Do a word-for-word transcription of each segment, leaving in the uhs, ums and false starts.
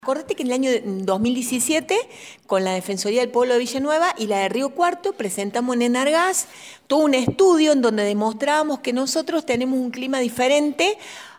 Acordate que en el año dos mil diecisiete, con la Defensoría del Pueblo de Villanueva y la de Río Cuarto, presentamos en Enargás todo un estudio en donde demostrábamos que nosotros tenemos un clima diferente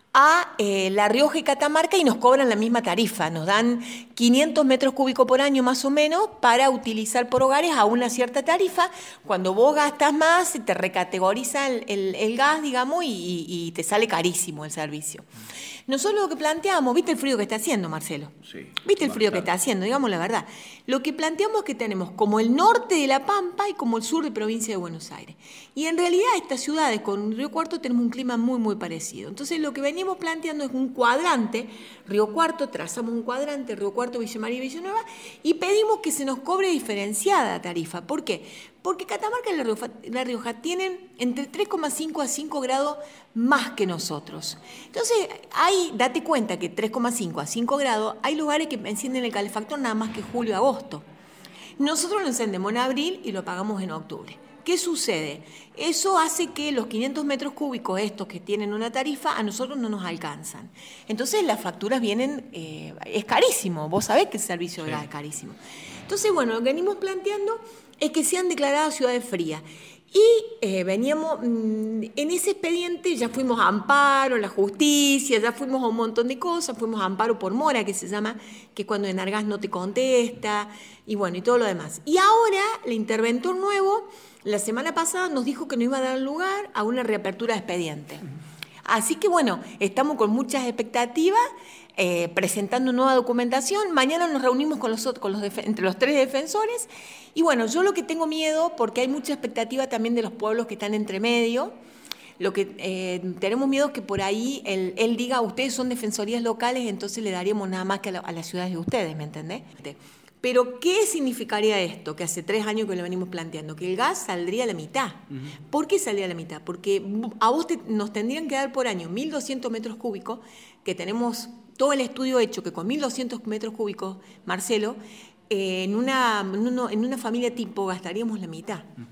a eh, La Rioja y Catamarca y nos cobran la misma tarifa. Nos dan quinientos metros cúbicos por año más o menos para utilizar por hogares a una cierta tarifa. Cuando vos gastas más, te recategoriza el, el, el gas, digamos, y, y, y te sale carísimo el servicio. Nosotros lo que planteamos, ¿viste el frío que está haciendo, Marcelo? Sí. ¿Viste el frío bastante. que está haciendo? Digamos la verdad. Lo que planteamos es que tenemos como el norte de La Pampa y como el sur de provincia de Buenos Aires. Y en realidad estas ciudades con Río Cuarto tenemos un clima muy, muy parecido. Entonces lo que venimos planteando es un cuadrante, Río Cuarto, trazamos un cuadrante, Río Cuarto, Villa María y Villanueva, y pedimos que se nos cobre diferenciada tarifa. ¿Por qué? Porque Catamarca y La Rioja, La Rioja tienen entre tres coma cinco a cinco grados más que nosotros. Entonces, hay, date cuenta que tres coma cinco a cinco grados, hay lugares que encienden el calefactor nada más que julio y agosto. Nosotros lo encendemos en abril y lo apagamos en octubre. ¿Qué sucede? Eso hace que los quinientos metros cúbicos estos que tienen una tarifa a nosotros no nos alcanzan. Entonces las facturas vienen, eh, es carísimo, vos sabés que el servicio de gas es carísimo. Entonces, bueno, lo que venimos planteando es que sean declaradas ciudades frías. Y eh, veníamos, mmm, en ese expediente ya fuimos a amparo, la justicia, ya fuimos a un montón de cosas, fuimos a amparo por mora, que se llama, que cuando Enargás no te contesta, y bueno, y todo lo demás. Y ahora, el interventor nuevo, la semana pasada nos dijo que no iba a dar lugar a una reapertura de expediente. Así que bueno, estamos con muchas expectativas, eh, presentando nueva documentación. Mañana nos reunimos con los, con los entre los tres defensores. Y bueno, yo lo que tengo miedo, porque hay mucha expectativa también de los pueblos que están entre medio, lo que eh, tenemos miedo es que por ahí él, él diga, ustedes son defensorías locales, entonces le daríamos nada más que a, la, a las ciudades de ustedes, ¿me entendés? Pero, ¿qué significaría esto? Que hace tres años que lo venimos planteando, que el gas saldría a la mitad. Uh-huh. ¿Por qué saldría a la mitad? Porque a vos te, nos tendrían que dar por año mil doscientos metros cúbicos, que tenemos todo el estudio hecho, que con mil doscientos metros cúbicos, Marcelo, eh, en, una, en, uno, en una familia tipo gastaríamos la mitad. Uh-huh.